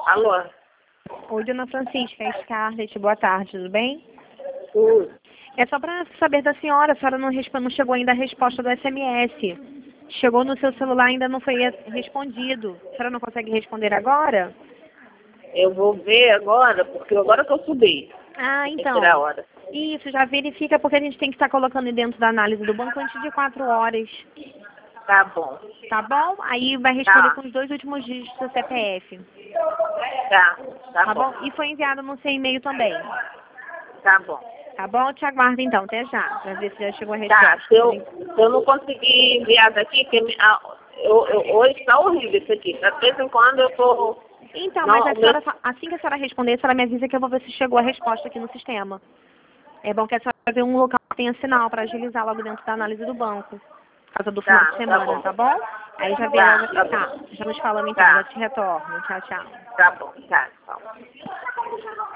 Alô? Oi, dona Francisca, é Scarlett, boa tarde, tudo bem? É só para saber da senhora, a senhora não chegou ainda a resposta do SMS. Chegou no seu celular, ainda não foi respondido. A senhora não consegue responder agora? Eu vou ver agora, porque agora que eu subi. Ah, Tem que tirar a então. hora. Isso, já verifica, porque a gente tem que estar colocando dentro da análise do banco antes de 4 horas. Tá bom. Tá bom? Aí vai responder Tá. com os 2 últimos dígitos do seu CPF. Tá Tá bom? bom. E foi enviado no seu e-mail também. Tá bom. Tá bom? Eu te aguardo então, até já, pra ver se já chegou a Tá, resposta. se eu não conseguir enviar daqui, porque hoje tá horrível isso aqui. De vez em quando eu tô... Então, Não, mas a o meu... senhora, assim que a senhora responder, a senhora me avisa que eu vou ver se chegou a resposta aqui no sistema. É bom que a senhora vê um local que tenha sinal para agilizar logo dentro da análise do banco. Por causa do final de semana, tá bom? Aí já vê logo. Tá Tá, já nos falamos então, já Tá. te retorno. Tchau, tchau. Tá bom, tá.